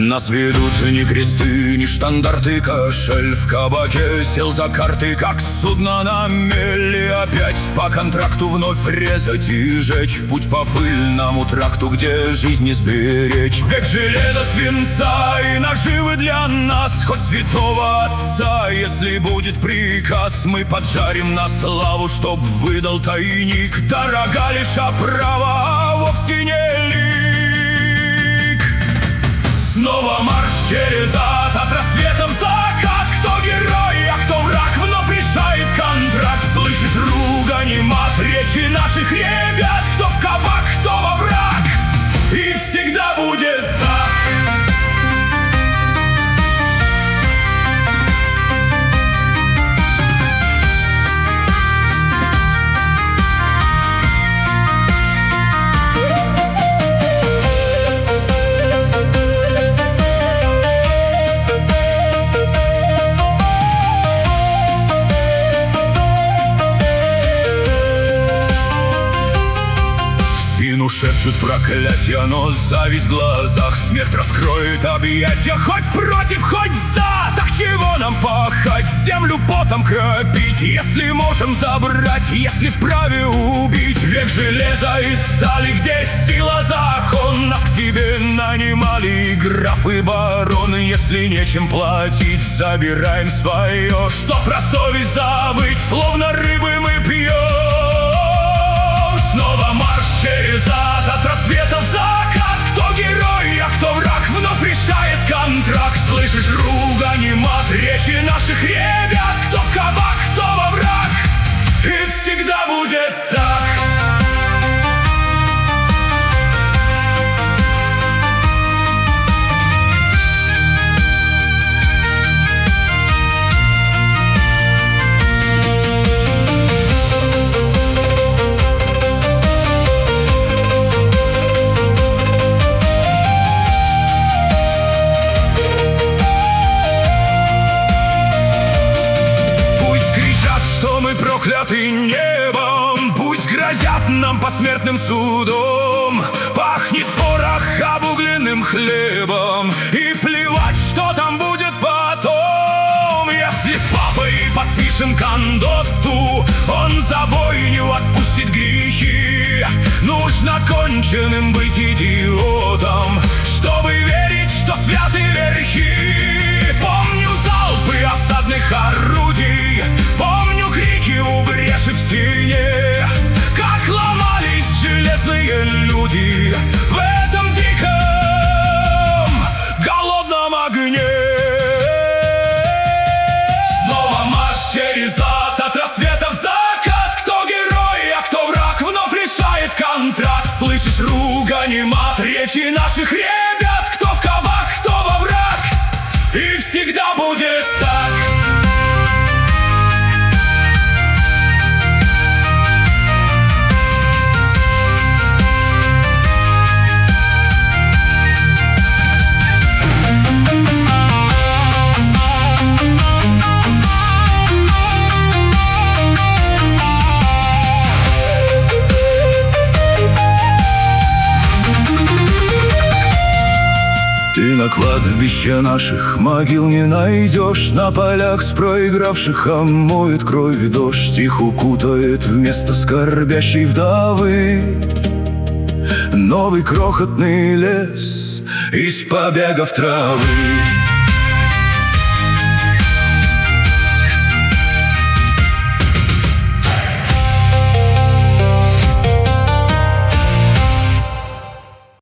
Нас ведут ни кресты, ни штандарты, кошель в кабаке сел за карты, как судно на мели. Опять по контракту вновь резать и жечь в путь по пыльному тракту, где жизнь не сберечь. Век железа, свинца и наживы для нас, хоть святого отца. Если будет приказ, мы поджарим на славу, чтоб выдал тайник. Дорога лишь оправа, а вовсе не лик. Снова марш через ад, от рассвета в закат. Кто герой, а кто враг, вновь решает контракт. Слышишь ругань и мат, речи наших ребят. Кто в кабак, кто во враг, и всегда будет так. Шепчут проклятия, но зависть в глазах. Смерть раскроет объятия, хоть против, хоть за. Так чего нам пахать, землю потом кропить, если можем забрать, если вправе убить? Век железа и стали, где сила закон. Нас к себе нанимали графы и бароны. Если нечем платить, забираем свое. Что про совесть забыть, словно рыбы мы пьем. Снова марш через ад, от рассвета в закат. Кто герой, а кто враг, вновь решает контракт. Слышишь ругань и мат, речи наших ребят. Кто в кабак, кто во враг, и всегда будет так. Прокляты небом, пусть грозят нам посмертным судом. Пахнет порох обугленным хлебом, и плевать, что там будет потом. Если с папой подпишем кондоту, он за бойню отпустит грехи. Нужно конченым быть идиотом, чтобы верить, что святы верхи. Помню залпы осадных орудий, помню крики у бреши в стене, как ломались железные люди в этом диком голодном огне. Снова марш через ад, от рассвета в закат. Кто герой, а кто враг, вновь решает контракт. Слышишь ругань и мат, речи наших ребят. Кто в кабак, кто во враг, и всегда будет так. Ты на кладбище наших могил не найдешь. На полях с проигравших омоет кровь дождь. Их укутает вместо скорбящей вдовы новый крохотный лес из побегов травы.